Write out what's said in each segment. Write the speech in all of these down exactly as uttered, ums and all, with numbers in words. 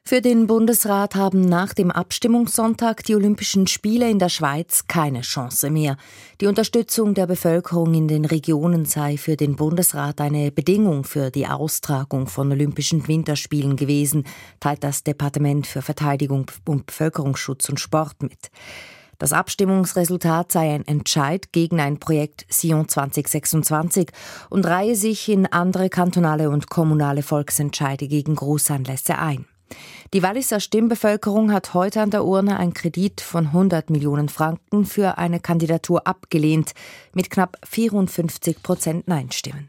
Für den Bundesrat haben nach dem Abstimmungssonntag die Olympischen Spiele in der Schweiz keine Chance mehr. Die Unterstützung der Bevölkerung in den Regionen sei für den Bundesrat eine Bedingung für die Austragung von Olympischen Winterspielen gewesen, teilt das Departement für Verteidigung und Bevölkerungsschutz und Sport mit. Das Abstimmungsresultat sei ein Entscheid gegen ein Projekt Sion zwanzig sechsundzwanzig und reihe sich in andere kantonale und kommunale Volksentscheide gegen Großanlässe ein. Die Walliser Stimmbevölkerung hat heute an der Urne einen Kredit von hundert Millionen Franken für eine Kandidatur abgelehnt, mit knapp vierundfünfzig Prozent Nein-Stimmen.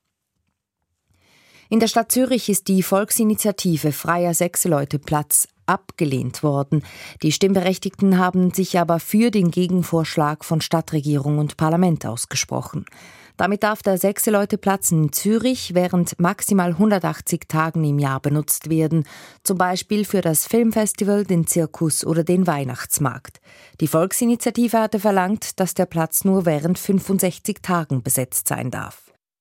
In der Stadt Zürich ist die Volksinitiative Freier Sechseleute-Platz abgelehnt worden. Die Stimmberechtigten haben sich aber für den Gegenvorschlag von Stadtregierung und Parlament ausgesprochen. Damit darf der Sechseleute-Platz in Zürich während maximal hundertachtzig Tagen im Jahr benutzt werden, zum Beispiel für das Filmfestival, den Zirkus oder den Weihnachtsmarkt. Die Volksinitiative hatte verlangt, dass der Platz nur während fünfundsechzig Tagen besetzt sein darf.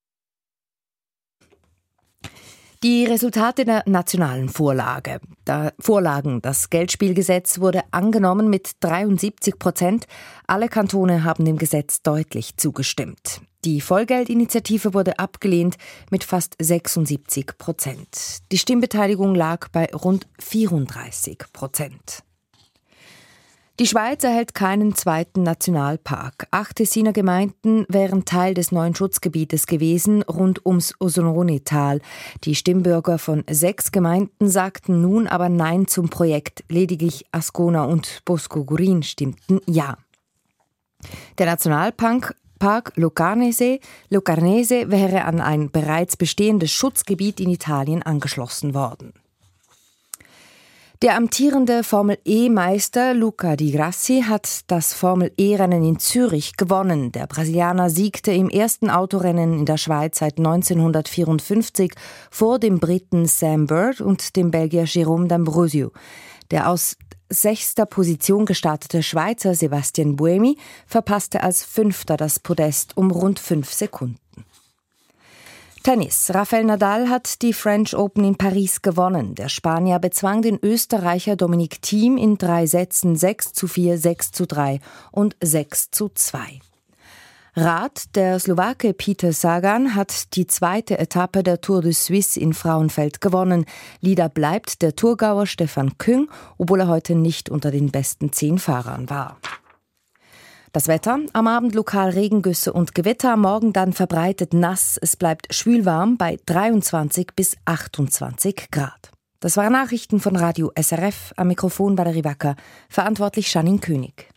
Die Resultate der nationalen Vorlage. Der Vorlagen. Das Geldspielgesetz wurde angenommen mit dreiundsiebzig Prozent. Alle Kantone haben dem Gesetz deutlich zugestimmt. Die Vollgeldinitiative wurde abgelehnt mit fast sechsundsiebzig Prozent. Die Stimmbeteiligung lag bei rund vierunddreißig Prozent. Die Schweiz erhält keinen zweiten Nationalpark. Acht Tessiner Gemeinden wären Teil des neuen Schutzgebietes gewesen, rund ums Osonone-Tal. Die Stimmbürger von sechs Gemeinden sagten nun aber Nein zum Projekt. Lediglich Ascona und Bosco-Gurin stimmten Ja. Der Nationalpark Park Locarnese, Locarnese wäre an ein bereits bestehendes Schutzgebiet in Italien angeschlossen worden. Der amtierende Formel-E-Meister Luca Di Grassi hat das Formel-E-Rennen in Zürich gewonnen. Der Brasilianer siegte im ersten Autorennen in der Schweiz seit neunzehnhundertvierundfünfzig vor dem Briten Sam Bird und dem Belgier Jérôme d'Ambrosio. Der aus sechster Position gestartete Schweizer Sebastian Buemi verpasste als Fünfter das Podest um rund fünf Sekunden. Tennis. Rafael Nadal hat die French Open in Paris gewonnen. Der Spanier bezwang den Österreicher Dominic Thiem in drei Sätzen sechs zu vier, sechs zu drei und sechs zu zwei. Rad. Der Slowake Peter Sagan hat die zweite Etappe der Tour de Suisse in Frauenfeld gewonnen. Leader bleibt der Thurgauer Stefan Küng, obwohl er heute nicht unter den besten zehn Fahrern war. Das Wetter. Am Abend lokal Regengüsse und Gewitter, morgen dann verbreitet nass. Es bleibt schwülwarm bei dreiundzwanzig bis achtundzwanzig Grad. Das waren Nachrichten von Radio S R F. Am Mikrofon Valerie Wacker. Verantwortlich Janine König.